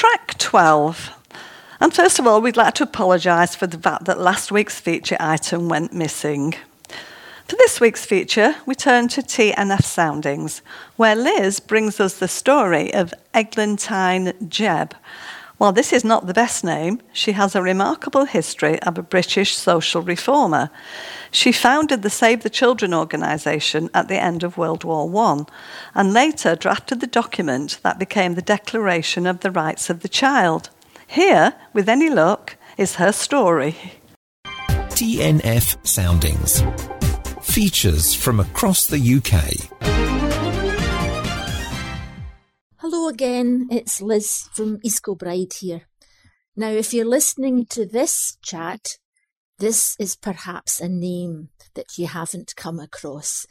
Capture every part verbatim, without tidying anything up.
track twelve. And first of all, we'd like to apologise for the fact that last week's feature item went missing. For this week's feature, we turn to T N F Soundings, where Liz brings us the story of Eglantine Jebb. While this is not the best name, she has a remarkable history of a British social reformer. She founded the Save the Children organisation at the end of World War One, and later drafted the document that became the Declaration of the Rights of the Child. Here, with any luck, is her story. T N F Soundings. Features from across the U K. Hello again, it's Liz from East Kilbride here. Now, if you're listening to this chat, this is perhaps a name that you haven't come across.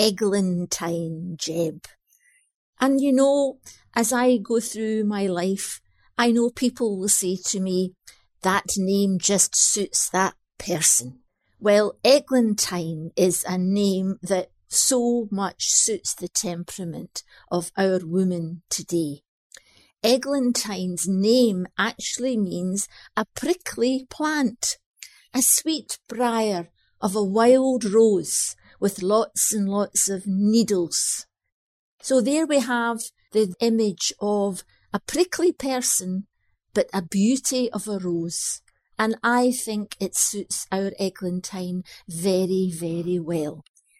Eglantine Jebb. And you know, as I go through my life, I know people will say to me, that name just suits that person. Well, Eglantine is a name that so much suits the temperament of our women today. Eglantine's name actually means a prickly plant, a sweet briar of a wild rose with lots and lots of needles. So there we have the image of a prickly person, but a beauty of a rose. And I think it suits our Eglantine very, very well.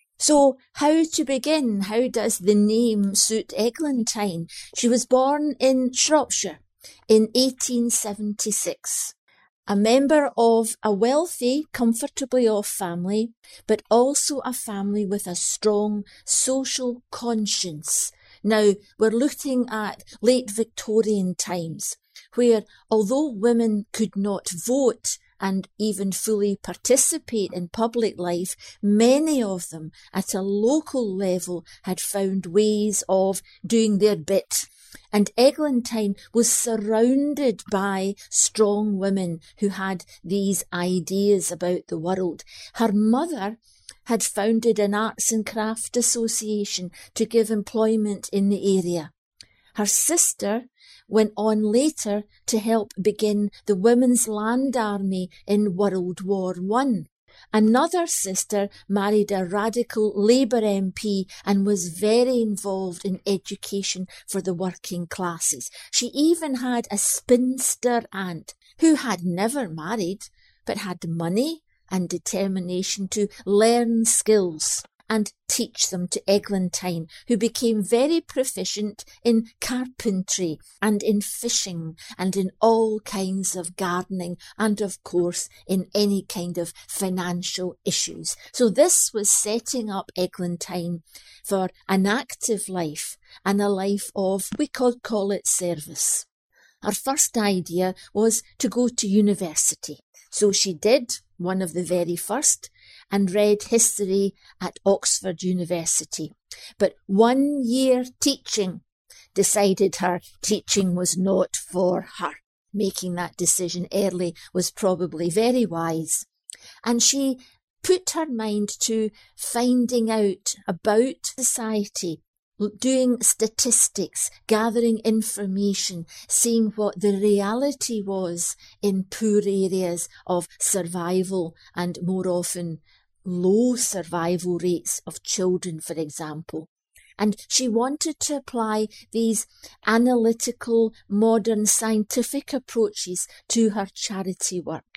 So how to begin? How does the name suit Eglantine? She was born in Shropshire in eighteen seventy-six. A member of a wealthy, comfortably off family, but also a family with a strong social conscience. Now, we're looking at late Victorian times, where although women could not vote and even fully participate in public life, many of them at a local level had found ways of doing their bit. And Eglantine was surrounded by strong women who had these ideas about the world. Her mother had founded an arts and craft association to give employment in the area. Her sister went on later to help begin the Women's Land Army in World War One. Another sister married a radical Labour M P and was very involved in education for the working classes. She even had a spinster aunt who had never married but had money and determination to learn skills and teach them to Eglantine, who became very proficient in carpentry and in fishing and in all kinds of gardening and, of course, in any kind of financial issues. So this was setting up Eglantine for an active life and a life of, we could call it service. Her first idea was to go to university. So she did, one of the very first, and read history at Oxford University. But one year teaching decided her teaching was not for her. Making that decision early was probably very wise. And she put her mind to finding out about society, doing statistics, gathering information, seeing what the reality was in poor areas of survival and more often low survival rates of children, for example. And she wanted to apply these analytical, modern scientific approaches to her charity work.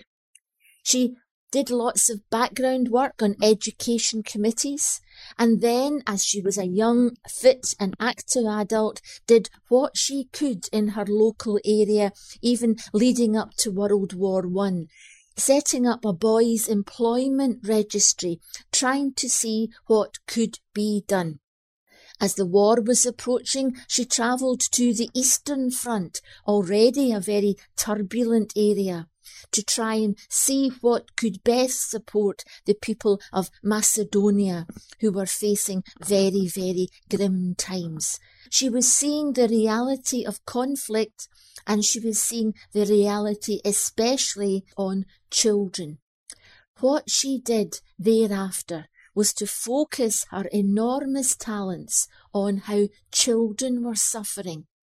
She did lots of background work on education committees, and then, as she was a young, fit and active adult, did what she could in her local area, even leading up to World War One, setting up a boys' employment registry, trying to see what could be done. As the war was approaching, she travelled to the Eastern Front, already a very turbulent area, to try and see what could best support the people of Macedonia, who were facing very, very grim times. She was seeing the reality of conflict, and she was seeing the reality especially on children. What she did thereafter was to focus her enormous talents on how children were suffering,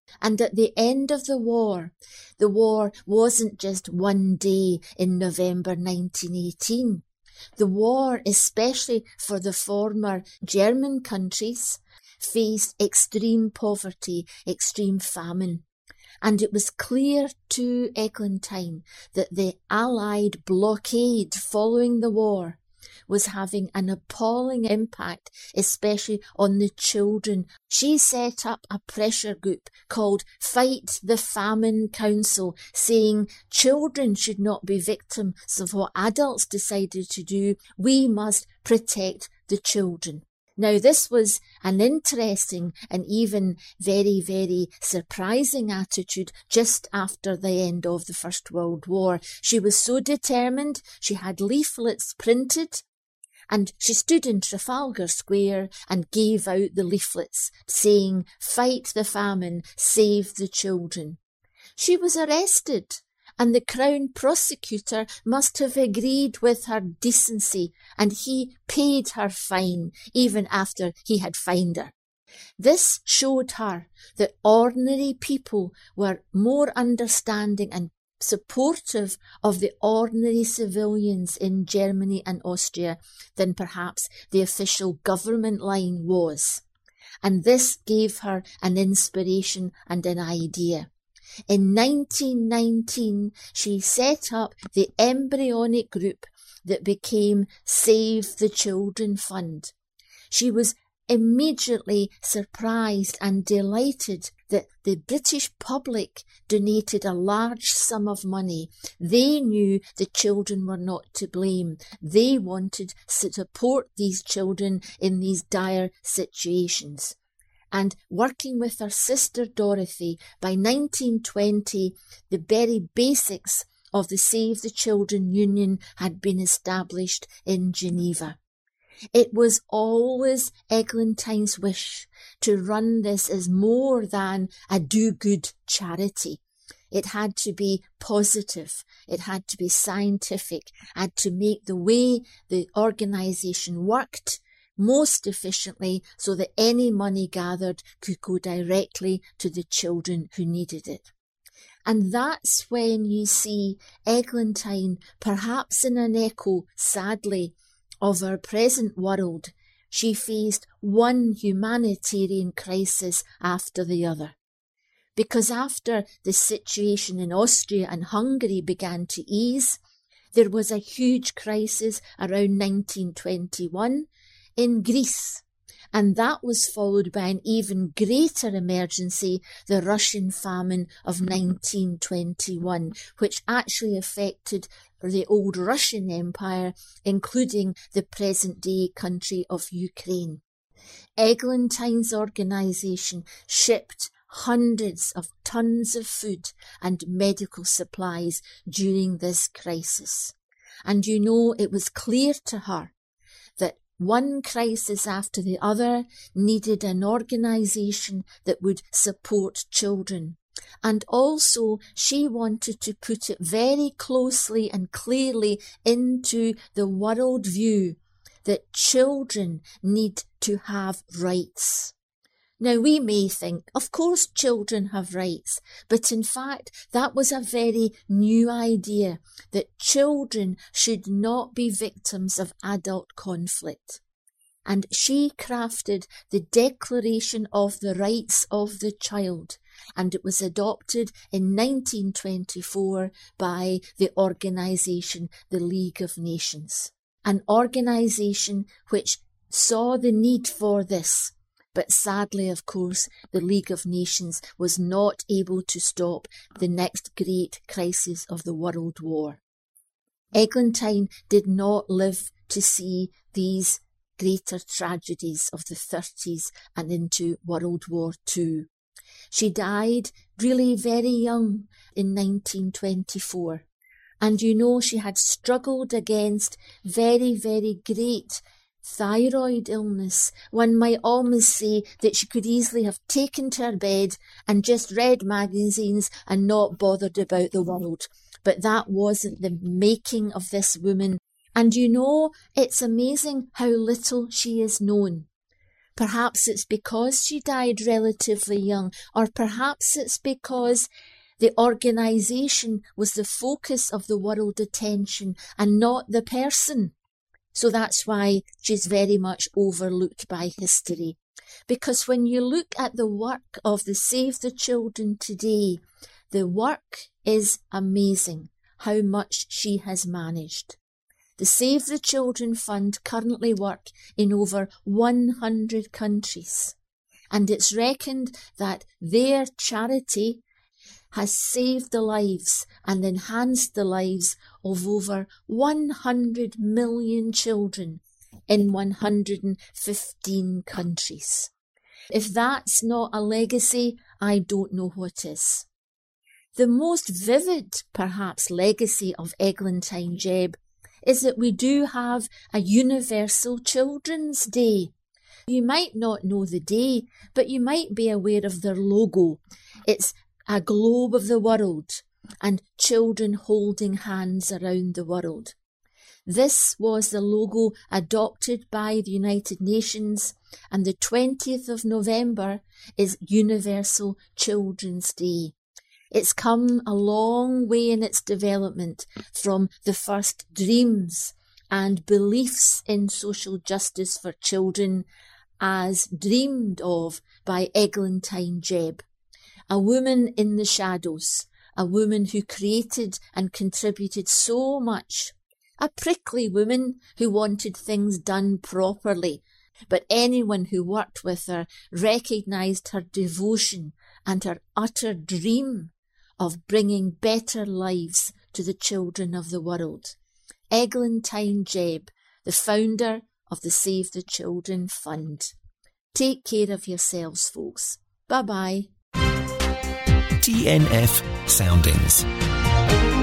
And at the end of the war, the war wasn't just one day in November nineteen eighteen. The war, especially for the former German countries, faced extreme poverty, extreme famine. And it was clear to Eglantine that the Allied blockade following the war was having an appalling impact, especially on the children. She set up a pressure group called Fight the Famine Council, saying children should not be victims of what adults decided to do. We must protect the children. Now, this was an interesting and even very, very surprising attitude just after the end of the First World War. She was so determined, she had leaflets printed, and she stood in Trafalgar Square and gave out the leaflets saying, "Fight the famine, save the children." She was arrested, and the Crown prosecutor must have agreed with her decency, and he paid her fine even after he had fined her. This showed her that ordinary people were more understanding and supportive of the ordinary civilians in Germany and Austria than perhaps the official government line was. And this gave her an inspiration and an idea. In nineteen nineteen, she set up the embryonic group that became Save the Children Fund. She was immediately surprised and delighted that the British public donated a large sum of money. They knew the children were not to blame. They wanted to support these children in these dire situations. And working with her sister Dorothy, by nineteen twenty, the very basics of the Save the Children Union had been established in Geneva. It was always Eglantine's wish to run this as more than a do-good charity. It had to be positive, it had to be scientific, had to make the way the organisation worked most efficiently so that any money gathered could go directly to the children who needed it. And that's when you see Eglantine, perhaps in an echo, sadly, of our present world. She faced one humanitarian crisis after the other. Because after the situation in Austria and Hungary began to ease, there was a huge crisis around nineteen twenty-one in Greece, and that was followed by an even greater emergency, the Russian famine of nineteen twenty-one, which actually affected the old Russian Empire, including the present-day country of Ukraine. Eglantine's organisation shipped hundreds of tons of food and medical supplies during this crisis. And you know, it was clear to her that one crisis after the other needed an organisation that would support children. And also she wanted to put it very closely and clearly into the world view that children need to have rights. Now we may think, of course children have rights, but in fact that was a very new idea, that children should not be victims of adult conflict. And she crafted the Declaration of the Rights of the Child, and it was adopted in nineteen twenty-four by the organisation, the League of Nations. An organisation which saw the need for this, but sadly, of course, the League of Nations was not able to stop the next great crisis of the World War. Eglantine did not live to see these greater tragedies of the thirties and into World War Two. She died really very young in nineteen twenty-four. And you know, she had struggled against very, very great thyroid illness. One might almost say that she could easily have taken to her bed and just read magazines and not bothered about the world. But that wasn't the making of this woman. And you know, it's amazing how little she is known. Perhaps it's because she died relatively young, or perhaps it's because the organisation was the focus of the world attention and not the person. So that's why she's very much overlooked by history. Because when you look at the work of the Save the Children today, the work is amazing, how much she has managed. The Save the Children Fund currently work in over one hundred countries, and it's reckoned that their charity has saved the lives and enhanced the lives of over one hundred million children in one hundred fifteen countries. If that's not a legacy, I don't know what is. The most vivid, perhaps, legacy of Eglantine Jebb is that we do have a Universal Children's Day. You might not know the day, but you might be aware of their logo. It's a globe of the world and children holding hands around the world. This was the logo adopted by the United Nations, and the twentieth of November is Universal Children's Day. It's come a long way in its development from the first dreams and beliefs in social justice for children as dreamed of by Eglantine Jebb, a woman in the shadows, a woman who created and contributed so much, a prickly woman who wanted things done properly, but anyone who worked with her recognised her devotion and her utter dream of bringing better lives to the children of the world. Eglantine Jebb, the founder of the Save the Children Fund. Take care of yourselves, folks. Bye-bye. T N F Soundings.